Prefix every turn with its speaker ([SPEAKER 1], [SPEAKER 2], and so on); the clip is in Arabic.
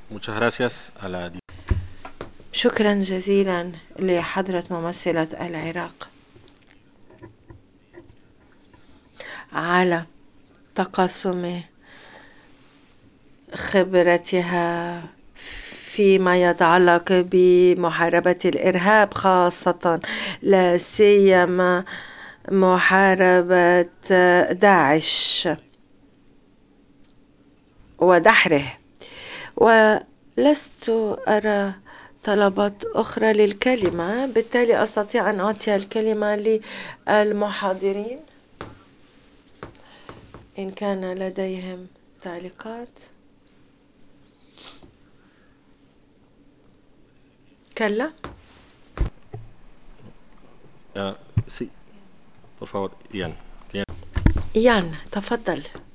[SPEAKER 1] Muchas gracias a la
[SPEAKER 2] شكرا جزيلا لحضرة ممثلة العراق على تقاسم خبرتها فيما يتعلق بمحاربة الإرهاب، خاصة لا سيما محاربة داعش ودحره. ولست أرى طلبات أخرى للكلمة، بالتالي أستطيع أن أعطي الكلمة للمحاضرين إن كان لديهم تعليقات. كلا.
[SPEAKER 1] sí, por favor, Ian.
[SPEAKER 2] يان تفضل.